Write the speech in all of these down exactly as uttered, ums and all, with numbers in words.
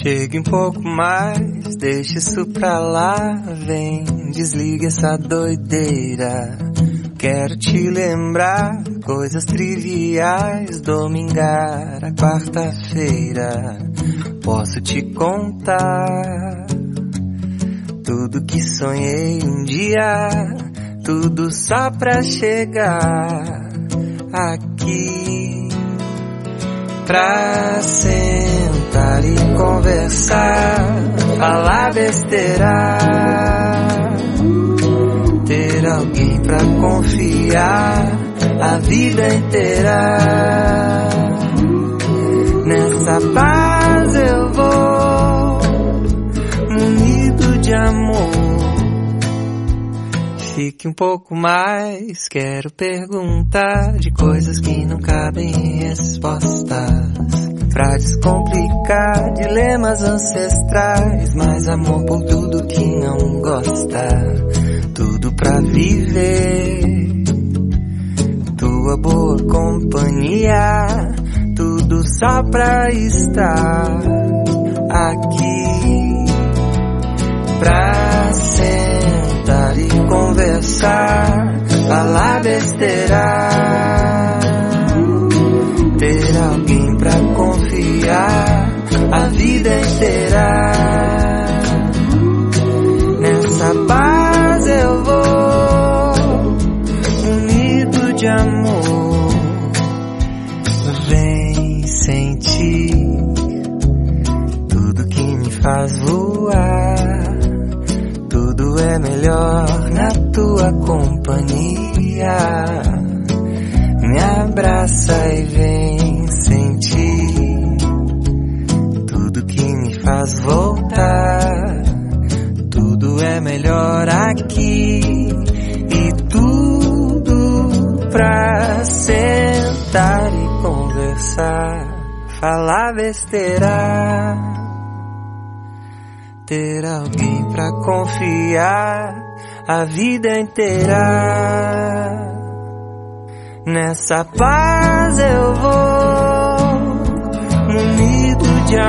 Chegue um pouco mais, deixa isso pra lá, vem, desliga essa doideira. Quero te lembrar coisas triviais, domingar a quarta-feira. Posso te contar tudo que sonhei um dia, tudo só pra chegar aqui, pra sentar e conversar, falar besteira, ter alguém pra confiar a vida inteira. Nessa paz eu vou, munido de amor. Fique um pouco mais, quero perguntar de coisas que não cabem em respostas. Pra descomplicar dilemas ancestrais, mais amor por tudo que não gosta. Tudo pra viver, tua boa companhia, tudo só pra estar aqui, pra sentar e conversar, falar besteira, ter alguém pra confiar a vida inteira. Nessa paz eu vou, unido de amor. Vem sentir tudo que me faz voar. Tudo é melhor na tua companhia. Me abraça e vem sentir tudo que me faz voltar. Tudo é melhor aqui e tudo pra sentar e conversar, falar besteira, ter alguém pra confiar a vida inteira. Nessa paz eu vou, munido de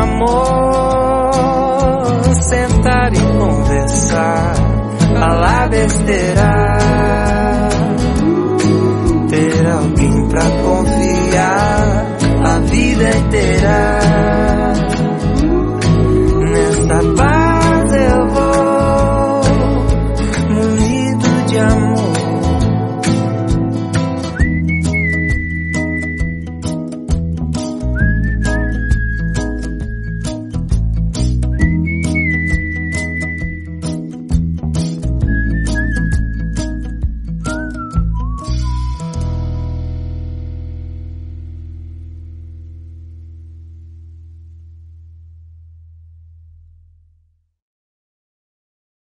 amor, sentar e conversar, falar besteira,